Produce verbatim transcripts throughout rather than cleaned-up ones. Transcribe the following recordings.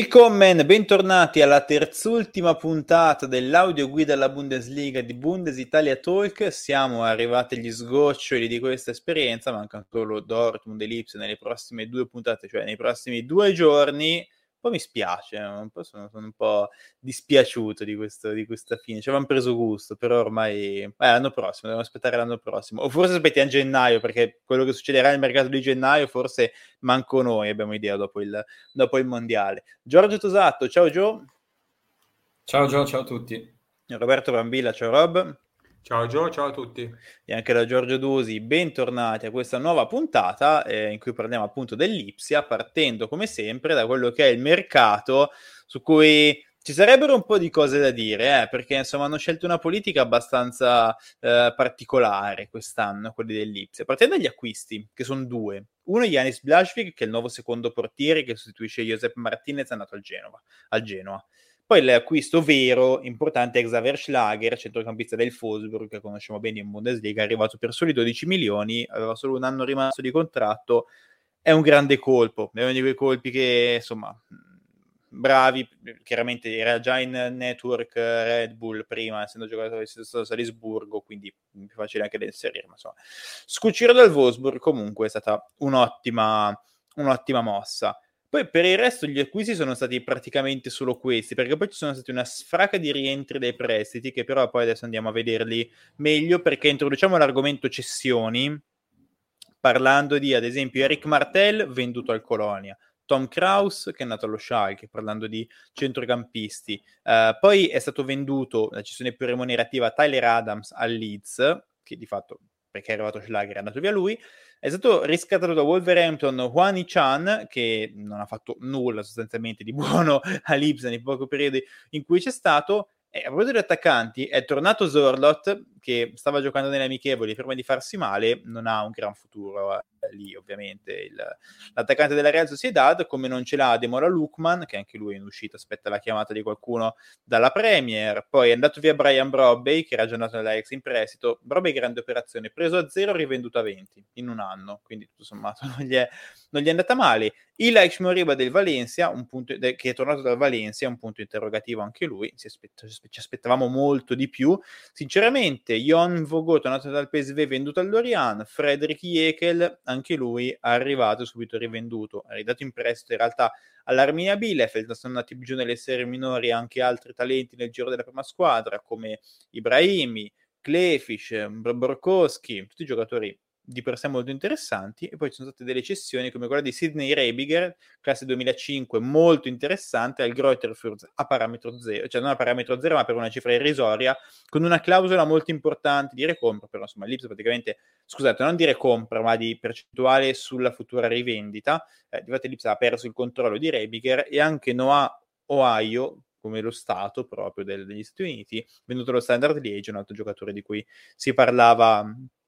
Willkommen, bentornati alla terzultima puntata dell'audioguida alla Bundesliga di Bundes Italia Talk. Siamo arrivati agli sgoccioli di questa esperienza, mancano solo Dortmund e Lipsia nelle prossime due puntate, cioè nei prossimi due giorni. Un po' mi spiace, un po' sono, sono un po' dispiaciuto di, questo, di questa fine. Ci avevamo preso gusto, però ormai eh, l'anno prossimo, dobbiamo aspettare l'anno prossimo. O forse aspettiamo gennaio, perché quello che succederà nel mercato di gennaio forse manco noi abbiamo idea dopo il, dopo il mondiale. Giorgio Tosato, ciao Gio. Ciao Gio, ciao a tutti. Roberto Brambilla, ciao Rob. Ciao Gio, ciao a tutti. E anche da Giorgio Dusi, bentornati a questa nuova puntata eh, in cui parliamo appunto dell'Ipsia, partendo come sempre da quello che è il mercato, su cui ci sarebbero un po' di cose da dire, eh, perché insomma hanno scelto una politica abbastanza eh, particolare quest'anno, quelli dell'Ipsia. Partendo dagli acquisti, che sono due. Uno è Janis Blasvig, che è il nuovo secondo portiere che sostituisce Josep Martinez, andato al Genova, al Genoa. Poi l'acquisto vero, importante, è Xaver Schlager, centrocampista del Wolfsburg, che conosciamo bene in Bundesliga, è arrivato per soli dodici milioni, aveva solo un anno rimasto di contratto, è un grande colpo, è uno di quei colpi che, insomma, bravi, chiaramente era già in network Red Bull prima, essendo giocatore a Salisburgo, quindi più facile anche da inserire, ma insomma. Scucire dal Wolfsburg comunque è stata un'ottima, un'ottima mossa. Poi per il resto gli acquisti sono stati praticamente solo questi, perché poi ci sono stati una sfraca di rientri dai prestiti, che però poi adesso andiamo a vederli meglio, perché introduciamo l'argomento cessioni, parlando di, ad esempio, Eric Martel venduto al Colonia, Tom Kraus che è nato allo Schalke, parlando di centrocampisti. Uh, poi è stato venduto, la cessione più remunerativa, Tyler Adams al Leeds, che di fatto, perché è arrivato Schlager, è andato via lui. È stato riscattato da Wolverhampton Hwani Chan, che non ha fatto nulla sostanzialmente di buono a Leeds nei pochi periodi in cui c'è stato. E a proposito di attaccanti, è tornato Zorlot, che stava giocando nelle amichevoli, prima di farsi male, non ha un gran futuro eh, lì, ovviamente. Il, l'attaccante della Real Sociedad, come non ce l'ha Demola Lukman, che anche lui è in uscita, aspetta la chiamata di qualcuno dalla Premier. Poi è andato via Brian Brobbey, che era già andato nella ex in prestito. Brobbey, grande operazione, preso a zero, rivenduto a venti in un anno, quindi tutto sommato non gli è, non gli è andata male. Ilaix Moriba del Valencia, un punto, de, che è tornato dal Valencia, un punto interrogativo anche lui, si aspetta, ci aspettavamo molto di più. Sinceramente, Jon Vogot, tornato dal P S V, venduto al Lorient, Frederick Jekyll, anche lui arrivato, subito rivenduto, è ridato in prestito in realtà all'Arminia Bielefeld, sono andati giù nelle serie minori anche altri talenti nel giro della prima squadra, come Ibrahimi, Klefish, Borkowski, tutti giocatori di per sé molto interessanti. E poi ci sono state delle cessioni come quella di Sidney Rebiger, classe duemilacinque, molto interessante, al Greuther Fürth a parametro zero, cioè non a parametro zero ma per una cifra irrisoria, con una clausola molto importante di recompra, però insomma l'Ipsia praticamente, scusate, non di recompra ma di percentuale sulla futura rivendita. Eh, di fatto l'Ipsia ha perso il controllo di Rebiger, e anche Noah Ohio, come lo Stato proprio del, degli Stati Uniti, venuto allo Standard Liège, un altro giocatore di cui si parlava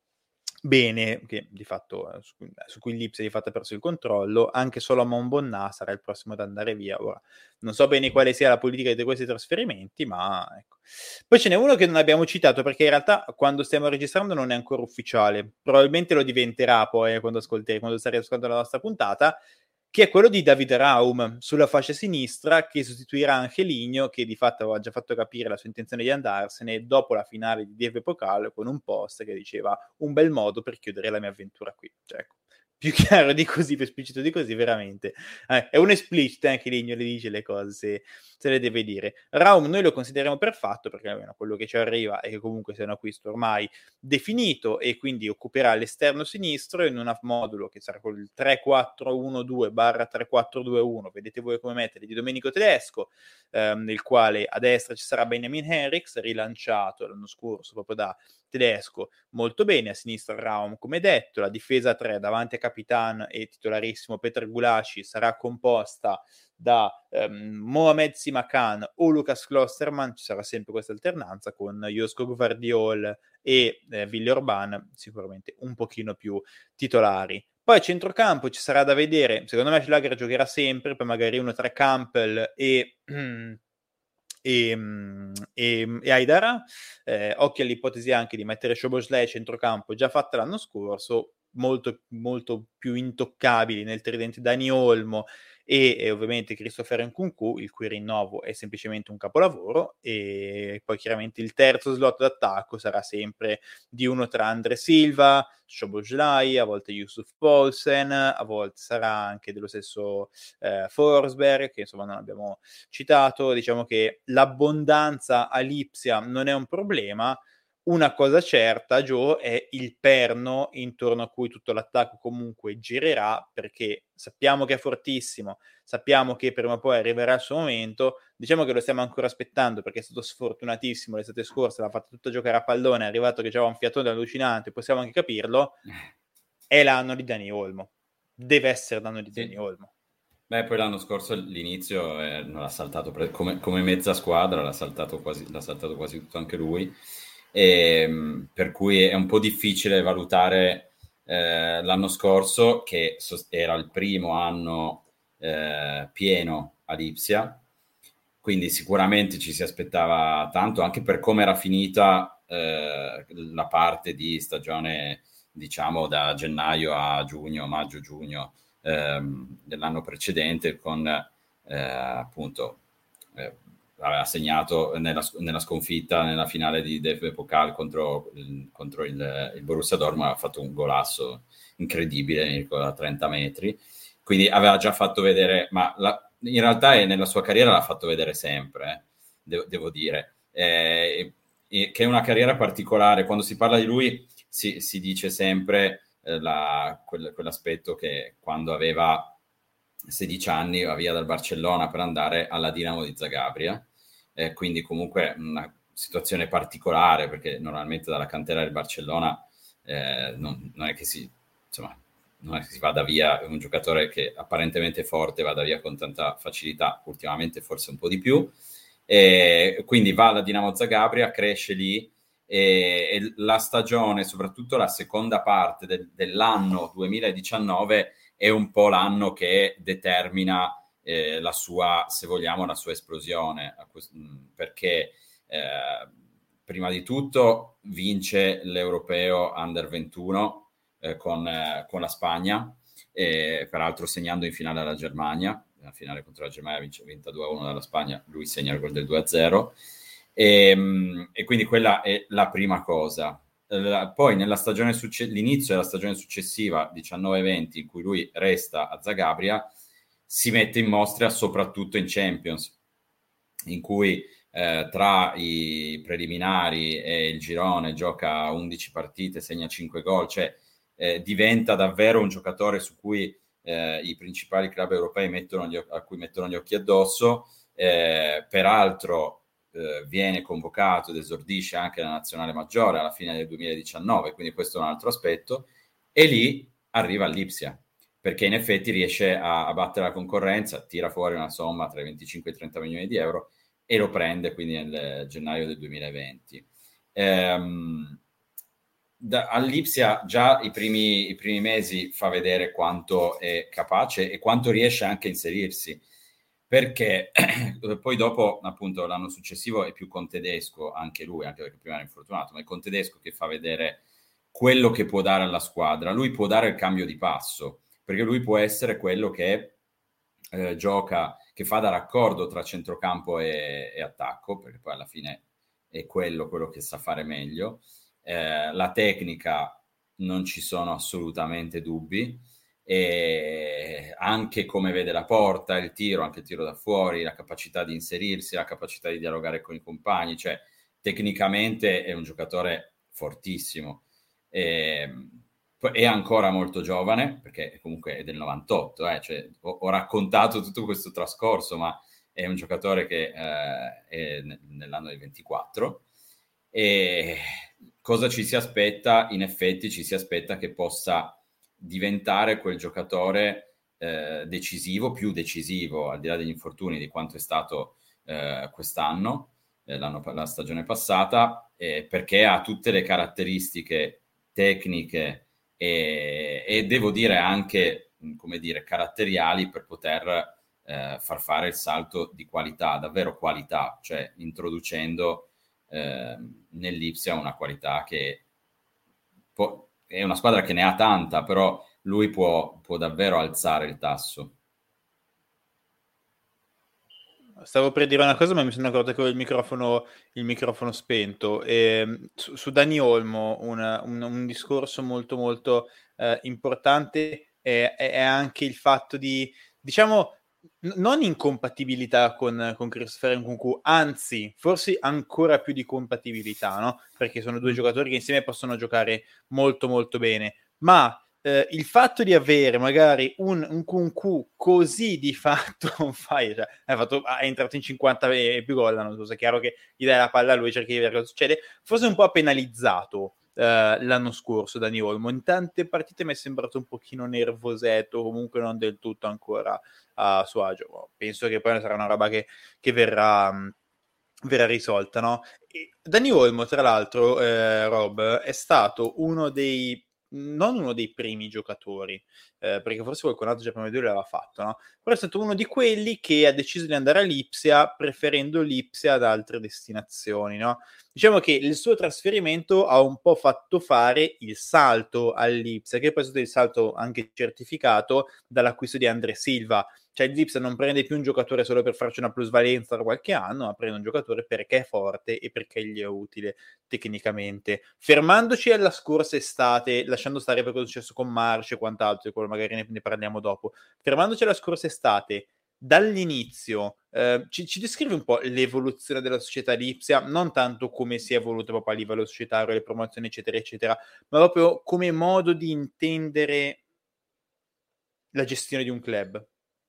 bene, che di fatto eh, su, su cui l'Ipsia di fatto ha perso il controllo. Anche Solomon Bonnà sarà il prossimo ad andare via. Ora non so bene quale sia la politica di questi trasferimenti, ma ecco. Poi ce n'è uno che non abbiamo citato, perché in realtà quando stiamo registrando non è ancora ufficiale, probabilmente lo diventerà poi eh, quando ascolteremo, quando starete ascoltando la nostra puntata, che è quello di David Raum sulla fascia sinistra, che sostituirà Angeligno, che di fatto aveva già fatto capire la sua intenzione di andarsene dopo la finale di D F Pokal, con un post che diceva: un bel modo per chiudere la mia avventura qui. Cioè, ecco, più chiaro di così, più esplicito di così, veramente. Eh, è un esplicito, anche Ligno le dice le cose, se, se le deve dire. Raum noi lo consideriamo per fatto, perché almeno quello che ci arriva è che comunque sia un acquisto ormai definito, e quindi occuperà l'esterno sinistro in un modulo che sarà col tre quattro uno due barra tre quattro due uno, vedete voi come mettere, di Domenico Tedesco, ehm, nel quale a destra ci sarà Benjamin Henrichs, rilanciato l'anno scorso proprio da Tedesco, molto bene, a sinistra Raum come detto, la difesa tre davanti a Capitan e titolarissimo Petr Gulaci sarà composta da um, Mohamed Simakan o Lucas Klosterman, ci sarà sempre questa alternanza con Josko Gvardiol e eh, Ville Orban sicuramente un pochino più titolari. Poi a centrocampo ci sarà da vedere, secondo me Schlager giocherà sempre, poi magari uno tra Campbell e... E, e, e Aidara, eh, occhio all'ipotesi anche di mettere Szoboszlai a centrocampo, già fatta l'anno scorso, molto, molto più intoccabili nel tridente Dani Olmo e, e ovviamente Christopher Nkunku, il cui rinnovo è semplicemente un capolavoro, e poi chiaramente il terzo slot d'attacco sarà sempre di uno tra Andre Silva, Szoboszlai, a volte Yusuf Poulsen, a volte sarà anche dello stesso eh, Forsberg, che insomma non abbiamo citato. Diciamo che l'abbondanza a Lipsia non è un problema. Una cosa certa, Joe, è il perno intorno a cui tutto l'attacco comunque girerà, perché sappiamo che è fortissimo, sappiamo che prima o poi arriverà il suo momento. Diciamo che lo stiamo ancora aspettando, perché è stato sfortunatissimo l'estate scorsa, l'ha fatta tutta giocare a pallone, è arrivato che c'era un fiatone allucinante, possiamo anche capirlo. È l'anno di Dani Olmo, deve essere l'anno di Sì. Dani Olmo. Beh, poi l'anno scorso l'inizio eh, non l'ha saltato pre- come, come mezza squadra, l'ha saltato quasi, l'ha saltato quasi tutto anche lui, e, per cui è un po' difficile valutare eh, l'anno scorso, che era il primo anno eh, pieno a Lipsia, quindi sicuramente ci si aspettava tanto, anche per come era finita eh, la parte di stagione, diciamo da gennaio a giugno, maggio-giugno ehm, dell'anno precedente, con eh, appunto eh, aveva segnato nella, nella sconfitta nella finale di D F B Pokal contro, il, contro il, il Borussia Dortmund, ha fatto un golasso incredibile, mi ricordo, a trenta metri, quindi aveva già fatto vedere, ma la, in realtà è, nella sua carriera l'ha fatto vedere sempre, eh, devo, devo dire, eh, che è una carriera particolare. Quando si parla di lui si, si dice sempre eh, la, quel, quell'aspetto che quando aveva sedici anni va via dal Barcellona per andare alla Dinamo di Zagabria, eh, quindi comunque una situazione particolare, perché normalmente dalla cantera del Barcellona eh, non, non è che si insomma non è che si vada via un giocatore che apparentemente è forte, vada via con tanta facilità, ultimamente forse un po' di più, e quindi va alla Dinamo Zagabria, cresce lì, e, e la stagione, soprattutto la seconda parte del, dell'anno duemiladiciannove, è un po' l'anno che determina eh, la sua, se vogliamo, la sua esplosione, perché eh, prima di tutto vince l'Europeo Under ventuno eh, con, eh, con la Spagna, e peraltro segnando in finale alla Germania, la finale contro la Germania vince vinta due a uno dalla Spagna, lui segna il gol del due a zero, e, e quindi quella è la prima cosa. Poi nella stagione succe- l'inizio della stagione successiva diciannove venti, in cui lui resta a Zagabria, si mette in mostra soprattutto in Champions, in cui eh, tra i preliminari e il girone gioca undici partite, segna cinque gol, cioè eh, diventa davvero un giocatore su cui eh, i principali club europei mettono gli, a cui mettono gli occhi addosso. Eh, peraltro eh, viene convocato ed esordisce anche la nazionale maggiore alla fine del duemiladiciannove, quindi questo è un altro aspetto, e lì arriva all'Ipsia, perché in effetti riesce a, a battere la concorrenza, tira fuori una somma tra i venticinque e i trenta milioni di euro e lo prende quindi nel gennaio del duemilaventi. Ehm, da, all'Ipsia già i primi, i primi mesi fa vedere quanto è capace e quanto riesce anche a inserirsi, perché poi dopo, appunto, l'anno successivo è più con Tedesco, anche lui, anche perché prima era infortunato, ma è con Tedesco che fa vedere quello che può dare alla squadra. Lui può dare il cambio di passo, perché lui può essere quello che eh, gioca, che fa da raccordo tra centrocampo e, e attacco, perché poi alla fine è quello, quello che sa fare meglio. Eh, la tecnica non ci sono assolutamente dubbi, e anche come vede la porta, il tiro, anche il tiro da fuori, la capacità di inserirsi, la capacità di dialogare con i compagni, cioè tecnicamente è un giocatore fortissimo. E, è ancora molto giovane, perché comunque è del novantotto, eh, cioè, ho, ho raccontato tutto questo trascorso, ma è un giocatore che eh, è nell'anno del ventiquattro. E cosa ci si aspetta? In effetti ci si aspetta che possa diventare quel giocatore eh, decisivo, più decisivo, al di là degli infortuni, di quanto è stato eh, quest'anno, eh, l'anno, la stagione passata, eh, perché ha tutte le caratteristiche tecniche e, e devo dire anche, come dire, caratteriali per poter eh, far fare il salto di qualità, davvero qualità, cioè introducendo eh, nell'Ipsia una qualità che po- è una squadra che ne ha tanta, però lui può, può davvero alzare il tasso. Stavo per dire una cosa, ma mi sono accorto che avevo il microfono, il microfono spento. E, su, su Dani Olmo una, un, un discorso molto molto eh, importante è, è anche il fatto di, diciamo, n- non incompatibilità con, con Christopher Nkunku, anzi, forse ancora più di compatibilità, no? Perché sono due giocatori che insieme possono giocare molto molto bene, ma eh, il fatto di avere magari un, un Nkunku così di fatto on fire, cioè, è, fatto, è entrato in cinquanta e più gol, non so, è chiaro che gli dai la palla a lui, cerchi di vedere cosa succede, forse un po' ha penalizzato eh, l'anno scorso Dani Olmo, in tante partite mi è sembrato un pochino nervosetto, comunque non del tutto ancora a suo agio. Penso che poi sarà una roba che, che verrà, mh, verrà risolta, no? E Dani Olmo, tra l'altro, eh, Rob, è stato uno dei non uno dei primi giocatori, eh, perché forse qualcun altro già prima di lui l'aveva fatto, no? Però è stato uno di quelli che ha deciso di andare a Lipsia preferendo Lipsia ad altre destinazioni, no? Diciamo che il suo trasferimento ha un po' fatto fare il salto all'Ipsia, che poi è stato il salto anche certificato dall'acquisto di André Silva. Cioè il Lipsia non prende più un giocatore solo per farci una plusvalenza da qualche anno, ma prende un giocatore perché è forte e perché gli è utile tecnicamente. Fermandoci alla scorsa estate, lasciando stare per cosa è successo con March e quant'altro, e quello magari ne, ne parliamo dopo, fermandoci alla scorsa estate, dall'inizio, eh, ci, ci descrive un po' l'evoluzione della società Lipsia, non tanto come si è evoluto proprio a livello societario, le promozioni eccetera eccetera, ma proprio come modo di intendere la gestione di un club.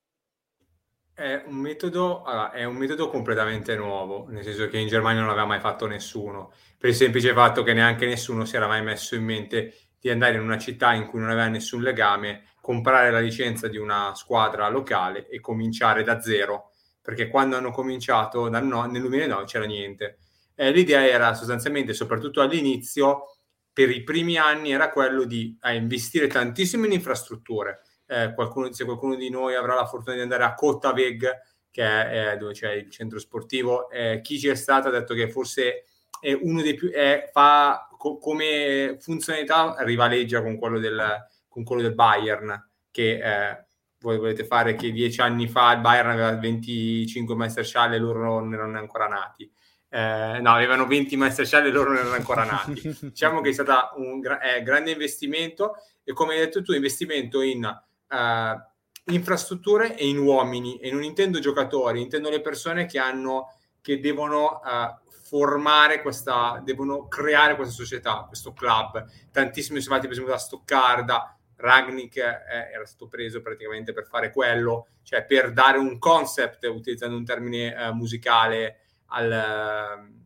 È un metodo, allora, è un metodo completamente nuovo, nel senso che in Germania non l'aveva mai fatto nessuno, per il semplice fatto che neanche nessuno si era mai messo in mente di andare in una città in cui non aveva nessun legame, comprare la licenza di una squadra locale e cominciare da zero, perché quando hanno cominciato dal no, nel duemilanove c'era niente. Eh, l'idea era sostanzialmente, soprattutto all'inizio, per i primi anni era quello di eh, investire tantissimo in infrastrutture. Eh, qualcuno, se qualcuno di noi avrà la fortuna di andare a Cottaweg, che è eh, dove c'è il centro sportivo, eh, chi ci è stato ha detto che forse è uno dei più, è, fa co- come funzionalità rivaleggia con quello del, con quello del Bayern, che eh, voi volete fare che dieci anni fa il Bayern aveva venticinque Meisterschale e loro non erano ancora nati. Eh, no, avevano venti Meisterschale e loro non erano ancora nati. Diciamo che è stato un gra- eh, grande investimento, e come hai detto tu, investimento in Uh, infrastrutture e in uomini, e non intendo giocatori, intendo le persone che hanno che devono uh, formare questa, devono creare questa società, questo club. Tantissimi sono stati per esempio da Stoccarda, Ragnick eh, era stato preso praticamente per fare quello, cioè per dare un concept, utilizzando un termine uh, musicale al, uh,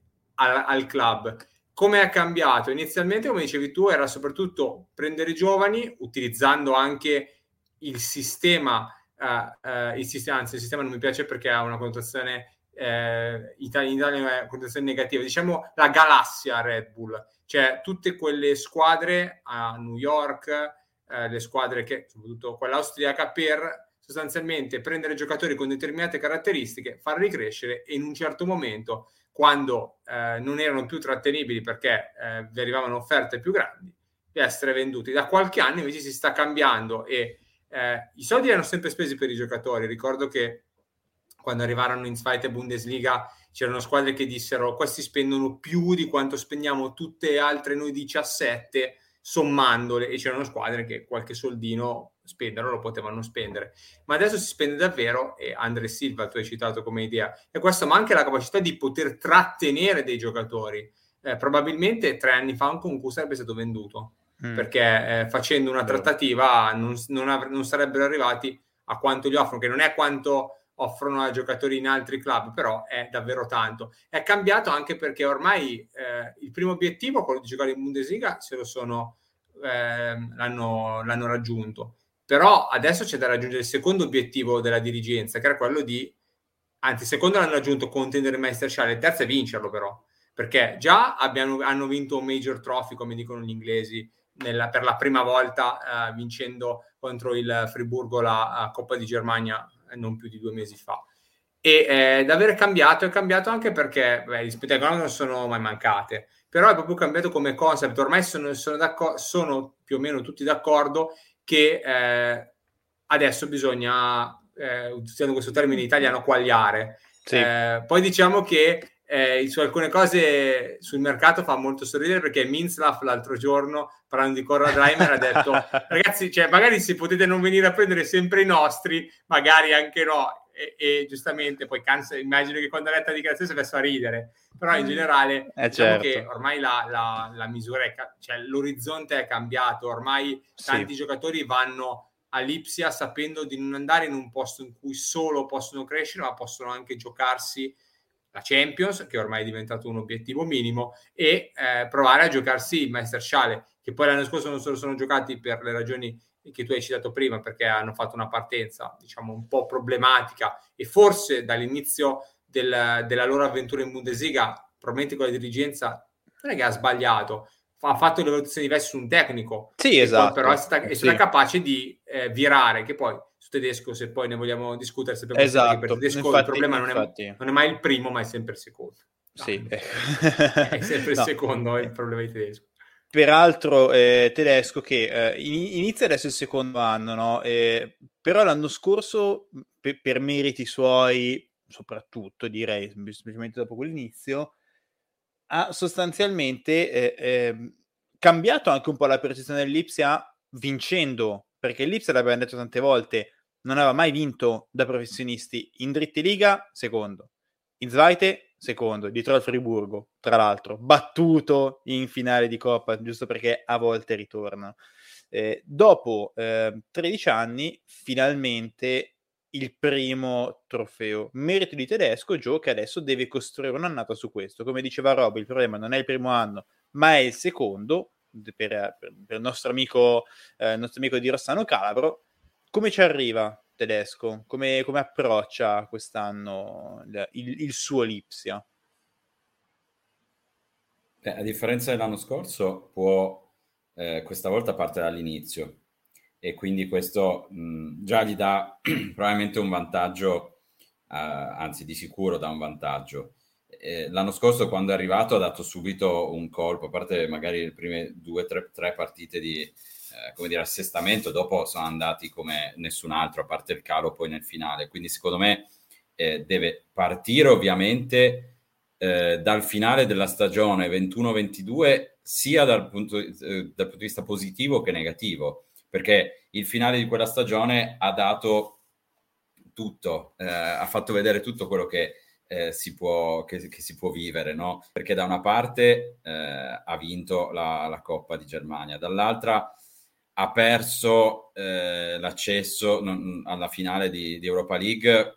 al, al club. Come è cambiato? Inizialmente, come dicevi tu, era soprattutto prendere giovani, utilizzando anche il sistema, uh, uh, il sistema, anzi il sistema non mi piace perché ha una connotazione, eh, in Italia è una connotazione negativa, diciamo la galassia Red Bull, cioè tutte quelle squadre a New York, eh, le squadre che, soprattutto quella austriaca, per sostanzialmente prendere giocatori con determinate caratteristiche, farli crescere e in un certo momento, quando eh, non erano più trattenibili perché eh, vi arrivavano offerte più grandi, di essere venduti. Da qualche anno invece si sta cambiando e eh, i soldi erano sempre spesi per i giocatori. Ricordo che quando arrivarono in Zweite Bundesliga c'erano squadre che dissero: questi spendono più di quanto spendiamo tutte le altre noi diciassette sommandole, e c'erano squadre che qualche soldino spenderlo lo potevano spendere, ma adesso si spende davvero. E André Silva tu hai citato come idea, e questo, ma anche la capacità di poter trattenere dei giocatori. Eh, probabilmente tre anni fa un concorso sarebbe stato venduto, mm. perché eh, facendo una trattativa non, non, av- non sarebbero arrivati a quanto gli offrono, che non è quanto offrono a giocatori in altri club, però è davvero tanto. È cambiato anche perché ormai eh, il primo obiettivo, quello di giocare in Bundesliga, se lo sono eh, l'hanno, l'hanno raggiunto, però adesso c'è da raggiungere il secondo obiettivo della dirigenza, che era quello di, anzi il secondo l'hanno raggiunto, contendere il Meisterschale, il terzo è vincerlo, però perché già abbiano, hanno vinto un major trophy, come dicono gli inglesi, nella, per la prima volta eh, vincendo contro il Friburgo la, la Coppa di Germania non più di due mesi fa. e eh, d'aver cambiato è cambiato anche perché beh, gli spettacoli non sono mai mancate, però è proprio cambiato come concept. Ormai sono, sono, sono più o meno tutti d'accordo che eh, adesso bisogna, eh, utilizzando questo termine italiano, quagliare. Sì. Eh, poi diciamo che eh, su alcune cose sul mercato fa molto sorridere, perché Minzlaff l'altro giorno, parlando di Konrad Laimer, ha detto ragazzi, cioè, magari se potete non venire a prendere sempre i nostri, magari anche no. E, e giustamente poi cansa, immagino che quando ha letto la dichiarazione si è messo a ridere, però in generale eh diciamo certo. che ormai la, la, la misura è, cioè l'orizzonte è cambiato, ormai tanti sì. giocatori vanno a Lipsia sapendo di non andare in un posto in cui solo possono crescere, ma possono anche giocarsi la Champions, che ormai è diventato un obiettivo minimo, e eh, provare a giocarsi il Meisterschale, che poi l'anno scorso non se lo sono giocati per le ragioni che tu hai citato prima, perché hanno fatto una partenza, diciamo, un po' problematica, e forse dall'inizio del, della loro avventura in Bundesliga, probabilmente con la dirigenza, non è che ha sbagliato, ha fatto le valutazioni diverse su un tecnico, sì, esatto. però è stata, è stata sì. capace di eh, virare, che poi su Tedesco, se poi ne vogliamo discutere, sappiamo esatto. che per Tedesco infatti, il problema non è, non è mai il primo, ma è sempre il secondo. No, sì. È sempre il no. secondo è il problema di Tedesco. Peraltro eh, Tedesco che eh, inizia adesso il secondo anno, no? Eh, però l'anno scorso, per, per meriti suoi, soprattutto direi, semplicemente dopo quell'inizio, ha sostanzialmente eh, eh, cambiato anche un po' la percezione dell'Ipsia vincendo, perché l'Ipsia, l'abbiamo detto tante volte, non aveva mai vinto da professionisti in Dritte-Liga, secondo, in Zweite secondo, dietro al Friburgo, tra l'altro, battuto in finale di Coppa, giusto perché a volte ritornano. Eh, dopo eh, tredici anni, finalmente il primo trofeo. Merito di Tedesco, Gio, che adesso deve costruire un'annata su questo. Come diceva Rob, il problema non è il primo anno, ma è il secondo, per, per, per il nostro amico, eh, il nostro amico di Rossano Calabro. Come ci arriva Tedesco? Come, come approccia quest'anno il, il suo Lipsia? Beh, a differenza dell'anno scorso, può eh, questa volta parte dall'inizio, e quindi questo mh, già gli dà probabilmente un vantaggio, eh, anzi di sicuro dà un vantaggio. Eh, l'anno scorso, quando è arrivato, ha dato subito un colpo, a parte magari le prime due, tre, tre partite di eh, come dire, assestamento, dopo sono andati come nessun altro, a parte il calo poi nel finale. Quindi secondo me eh, deve partire ovviamente eh, dal finale della stagione ventuno ventidue, sia dal punto, eh, dal punto di vista positivo che negativo, perché il finale di quella stagione ha dato tutto, eh, ha fatto vedere tutto quello che Eh, si può, che, che si può vivere, no? Perché da una parte eh, ha vinto la, la Coppa di Germania, dall'altra ha perso eh, l'accesso non, alla finale di, di Europa League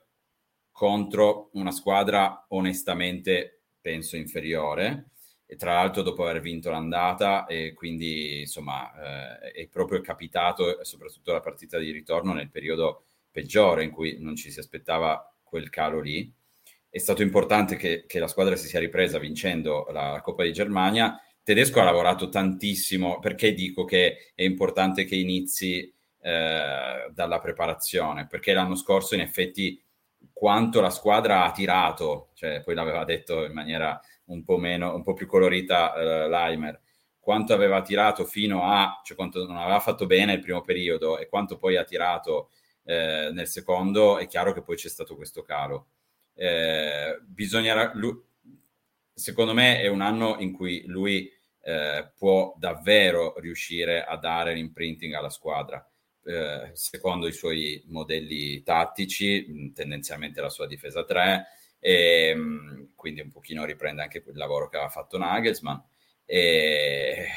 contro una squadra onestamente penso inferiore, e tra l'altro dopo aver vinto l'andata, e quindi insomma eh, è proprio capitato, soprattutto la partita di ritorno, nel periodo peggiore in cui non ci si aspettava quel calo lì. È stato importante che, che la squadra si sia ripresa vincendo la, la Coppa di Germania. Tedesco ha lavorato tantissimo, perché dico che è importante che inizi eh, dalla preparazione, perché l'anno scorso in effetti quanto la squadra ha tirato, cioè poi l'aveva detto in maniera un po' meno, un po' più colorita eh, Laimer, quanto aveva tirato fino a, cioè quanto non aveva fatto bene il primo periodo e quanto poi ha tirato eh, nel secondo, è chiaro che poi c'è stato questo calo. Eh, bisognerà, lui, secondo me è un anno in cui lui eh, può davvero riuscire a dare l'imprinting alla squadra eh, secondo i suoi modelli tattici, tendenzialmente la sua difesa tre, e quindi un pochino riprende anche quel lavoro che aveva fatto Nagelsmann. E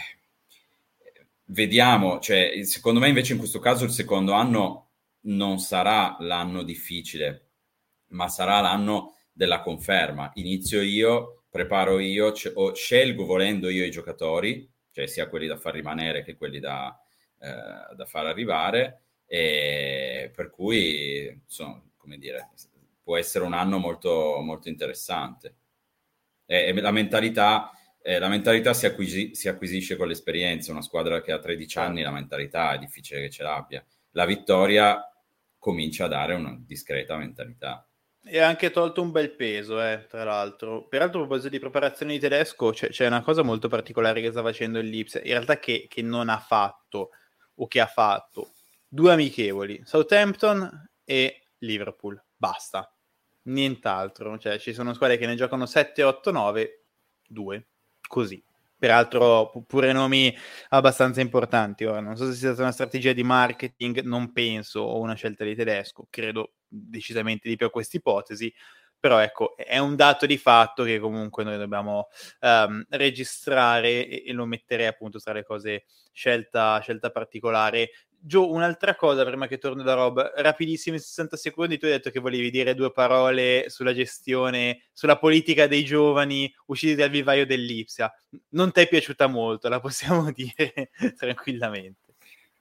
vediamo, cioè, secondo me invece in questo caso il secondo anno non sarà l'anno difficile, ma sarà l'anno della conferma. Inizio io, preparo io, c- o scelgo volendo io i giocatori, cioè sia quelli da far rimanere che quelli da, eh, da far arrivare, e per cui insomma, come dire, può essere un anno molto, molto interessante. E, e la mentalità, eh, la mentalità si, acquisi- si acquisisce con l'esperienza. Una squadra che ha tredici anni, la mentalità è difficile che ce l'abbia. La vittoria comincia a dare una discreta mentalità. E ha anche tolto un bel peso, eh, tra l'altro. Peraltro, a proposito di preparazione di tedesco, c'è, c'è una cosa molto particolare che sta facendo il Lipsia, in realtà che, che non ha fatto, o che ha fatto, due amichevoli, Southampton e Liverpool, basta, nient'altro. Cioè, ci sono squadre che ne giocano sette, otto, nove, due, così. Peraltro pu- pure nomi abbastanza importanti. Ora, non so se sia stata una strategia di marketing, non penso, o una scelta di tedesco, credo decisamente di più a questa ipotesi, però ecco, è un dato di fatto che comunque noi dobbiamo um, registrare e, e lo metterei appunto tra le cose scelta, scelta particolare. Gio, un'altra cosa prima che torno da Rob, rapidissimi sessanta secondi, tu hai detto che volevi dire due parole sulla gestione, sulla politica dei giovani usciti dal vivaio dell'Ipsia. Non ti è piaciuta molto, la possiamo dire tranquillamente.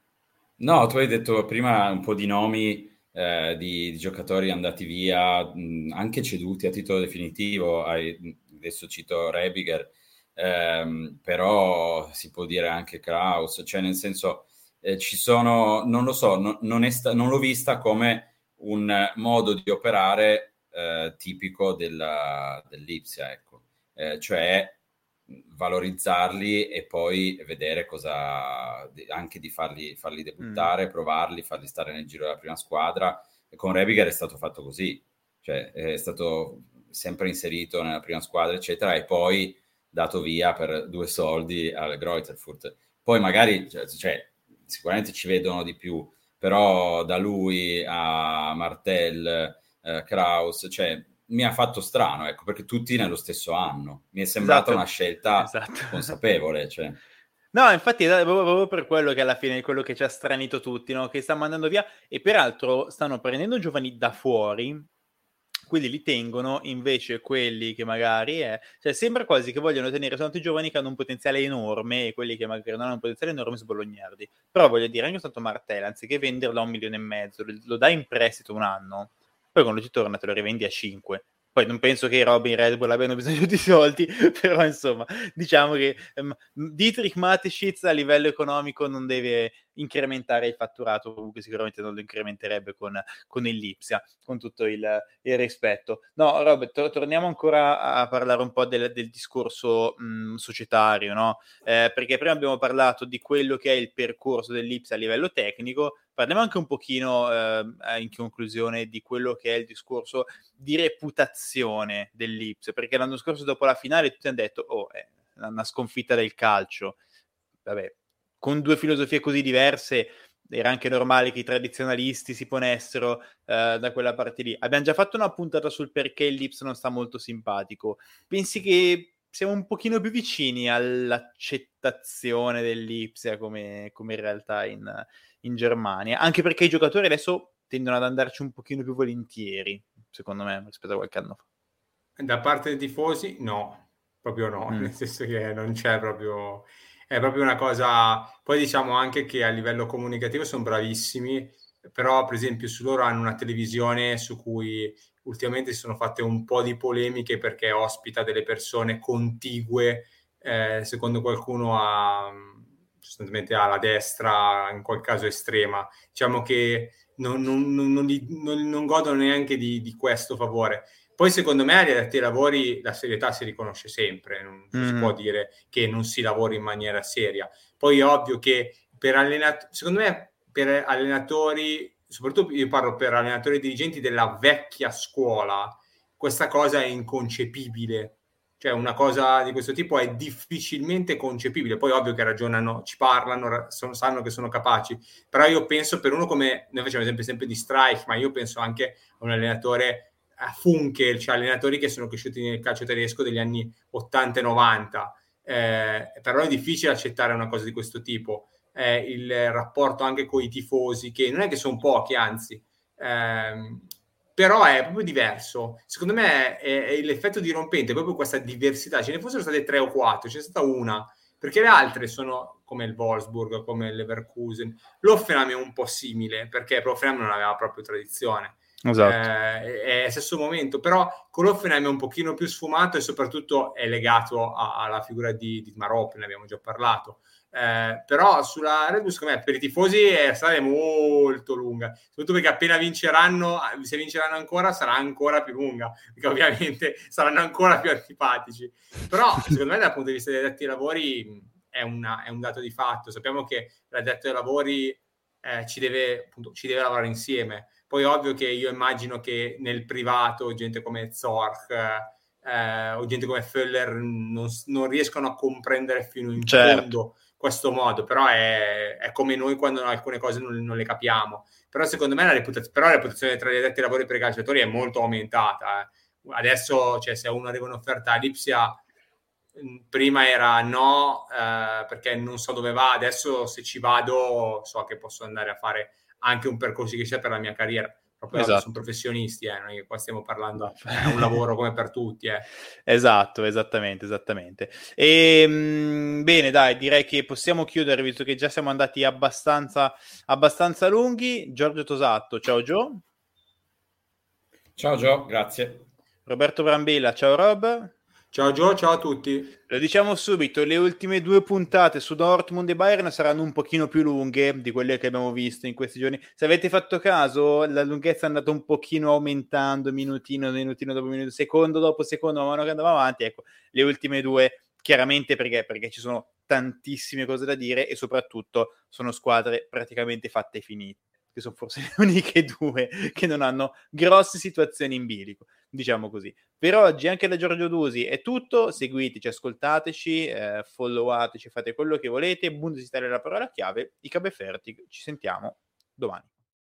No, tu hai detto prima un po' di nomi eh, di, di giocatori andati via, mh, anche ceduti a titolo definitivo, hai, adesso cito Rebiger, ehm, però si può dire anche Kraus, cioè nel senso eh, ci sono, non lo so, no, non, è sta, non l'ho vista come un modo di operare eh, tipico della, dell'Ipsia, ecco, eh, cioè valorizzarli e poi vedere cosa, anche di farli, farli debuttare, mm. provarli, farli stare nel giro della prima squadra. E con Rebiger è stato fatto così, cioè è stato sempre inserito nella prima squadra, eccetera, e poi dato via per due soldi al Greuther Fürth. Poi magari, cioè, cioè, sicuramente ci vedono di più, però da lui a Martel, eh, Kraus, cioè mi ha fatto strano, ecco, perché tutti nello stesso anno. Mi è sembrata esatto. una scelta esatto. consapevole, cioè. No, infatti è proprio per quello che alla fine è quello che ci ha stranito tutti, no? Che stanno mandando via e peraltro stanno prendendo giovani da fuori, quindi li tengono, invece quelli che magari è, cioè sembra quasi che vogliono tenere soltanto i giovani che hanno un potenziale enorme e quelli che magari non hanno un potenziale enorme sbolognardi. Però voglio dire, anche soltanto Martel, anziché venderlo a un milione e mezzo, lo dai in prestito un anno, poi quando ci torna te lo rivendi a cinque. Poi non penso che i Robin Red Bull abbiano bisogno di soldi, però insomma, diciamo che um, Dietrich Mateschitz a livello economico non deve incrementare il fatturato, comunque sicuramente non lo incrementerebbe con, con il Lipsia, con tutto il, il rispetto. No, Robert, to- torniamo ancora a parlare un po' del, del discorso mh, societario, no? Eh, perché prima abbiamo parlato di quello che è il percorso del Lipsia a livello tecnico, parliamo anche un pochino eh, in conclusione di quello che è il discorso di reputazione dell'Ipsia, perché l'anno scorso dopo la finale tutti hanno detto oh, è una sconfitta del calcio. Vabbè, con due filosofie così diverse era anche normale che i tradizionalisti si ponessero eh, da quella parte lì. Abbiamo già fatto una puntata sul perché il Lipsia non sta molto simpatico. Pensi che siamo un pochino più vicini all'accettazione dell'Ipsia come, come in realtà in, in Germania, anche perché i giocatori adesso tendono ad andarci un pochino più volentieri, secondo me, rispetto a qualche anno fa. Da parte dei tifosi no, proprio no, mm. nel senso che non c'è proprio, è proprio una cosa, poi diciamo anche che a livello comunicativo sono bravissimi, però per esempio su loro hanno una televisione su cui ultimamente si sono fatte un po' di polemiche perché ospita delle persone contigue, eh, secondo qualcuno a, sostanzialmente alla destra, in quel caso estrema, diciamo che non, non, non, non, non, non godono neanche di, di questo favore. Poi secondo me agli addetti ai lavori la serietà si riconosce sempre, non mm. si può dire che non si lavori in maniera seria. Poi è ovvio che per allenatori, secondo me per allenatori, soprattutto io parlo per allenatori e dirigenti della vecchia scuola, questa cosa è inconcepibile. Cioè una cosa di questo tipo è difficilmente concepibile. Poi ovvio che ragionano, ci parlano, sono, sanno che sono capaci, però io penso per uno come, noi facciamo esempio sempre di Streich, ma io penso anche a un allenatore a Funkel, cioè allenatori che sono cresciuti nel calcio tedesco degli anni ottanta e novanta, eh, però è difficile accettare una cosa di questo tipo. Eh, il rapporto anche con i tifosi, che non è che sono pochi, anzi, ehm, però è proprio diverso. Secondo me è, è l'effetto dirompente, proprio questa diversità. Ce ne fossero state tre o quattro, c'è stata una, perché le altre sono come il Wolfsburg, come il Leverkusen. L'Hoffenheim è un po' simile, perché l'Hoffenheim non aveva proprio tradizione. Esatto. Eh, è lo stesso momento, però con l'Hoffenheim è un pochino più sfumato e soprattutto è legato a, alla figura di, di Dietmar Hopp, ne abbiamo già parlato. Eh, però sulla Red Bull, secondo me, per i tifosi è stata molto lunga, soprattutto perché appena vinceranno, se vinceranno ancora, sarà ancora più lunga, perché ovviamente saranno ancora più antipatici. Però, secondo me, dal punto di vista dei addetti ai lavori, è, una, è un dato di fatto. Sappiamo che l'addetto ai lavori eh, ci, deve, appunto, ci deve lavorare insieme. Poi, ovvio che io immagino che nel privato, gente come Zorc eh, o gente come Föller non, non riescono a comprendere fino in certo. fondo questo modo, però è, è come noi quando alcune cose non, non le capiamo. Però secondo me la reputazione, però la reputazione tra gli addetti ai lavori per i calciatori è molto aumentata. Eh. Adesso, cioè, se a uno arriva un'offerta a Lipsia, prima era no, eh, perché non so dove va, adesso se ci vado so che posso andare a fare anche un percorso che sia per la mia carriera. Proprio esatto. Sono professionisti, eh, noi qua stiamo parlando, è un lavoro come per tutti. Eh. Esatto, esattamente, esattamente. E, mh, bene, dai, direi che possiamo chiudere, visto che già siamo andati abbastanza, abbastanza lunghi. Giorgio Tosatto, ciao Gio. Ciao Gio, grazie. Roberto Brambilla, ciao Rob. Ciao Gio, ciao a tutti. Lo diciamo subito, le ultime due puntate su Dortmund e Bayern saranno un pochino più lunghe di quelle che abbiamo visto in questi giorni. Se avete fatto caso, la lunghezza è andata un pochino aumentando, minutino, minutino dopo minuto, secondo dopo secondo, man mano che andava avanti. Ecco, le ultime due, chiaramente perché, perché ci sono tantissime cose da dire e soprattutto sono squadre praticamente fatte e finite, che sono forse le uniche due che non hanno grosse situazioni in bilico, diciamo così. Per oggi anche da Giorgio Dusi è tutto, seguiteci, ascoltateci, eh, followateci, fate quello che volete. Bundesitalia è la parola chiave, i Cabe Fertig, ci sentiamo domani.